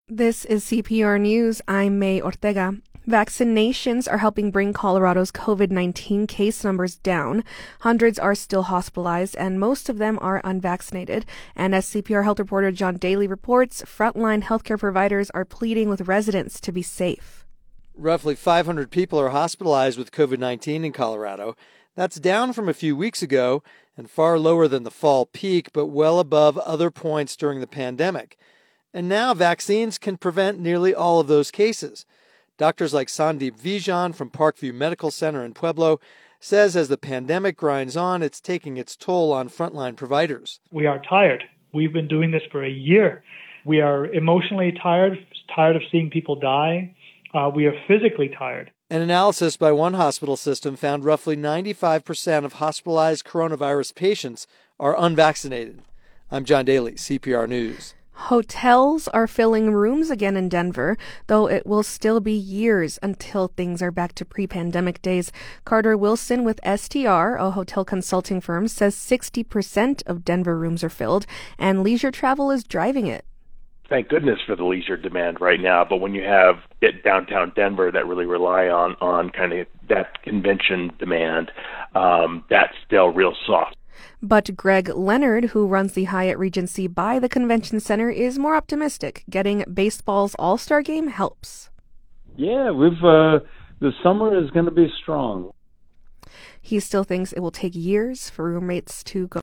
This is CPR News. I'm May Ortega. Vaccinations are helping bring Colorado's COVID-19 case numbers down. Hundreds are still hospitalized, and most of them are unvaccinated. And as CPR Health reporter John Daly reports, frontline healthcare providers are pleading with residents to be safe. Roughly 500 people are hospitalized with COVID-19 in Colorado. That's down from a few weeks ago and far lower than the fall peak, but well above other points during the pandemic. And now vaccines can prevent nearly all of those cases. Doctors like Sandeep Vijan from Parkview Medical Center in Pueblo says as the pandemic grinds on, it's taking its toll on frontline providers. We are tired. We've been doing this for a year. We are emotionally tired of seeing people die. We are physically tired. An analysis by one hospital system found roughly 95% of hospitalized coronavirus patients are unvaccinated. I'm John Daly, CPR News. Hotels are filling rooms again in Denver, though it will still be years until things are back to pre-pandemic days. Carter Wilson with STR, a hotel consulting firm, says 60% of Denver rooms are filled, and leisure travel is driving it. Thank goodness for the leisure demand right now, but when you have downtown Denver that really rely on kind of that convention demand, that's still real soft. But Greg Leonard, who runs the Hyatt Regency by the convention center, is more optimistic. Getting baseball's All-Star game helps. Yeah, the summer is going to be strong. He still thinks it will take years for room rates to go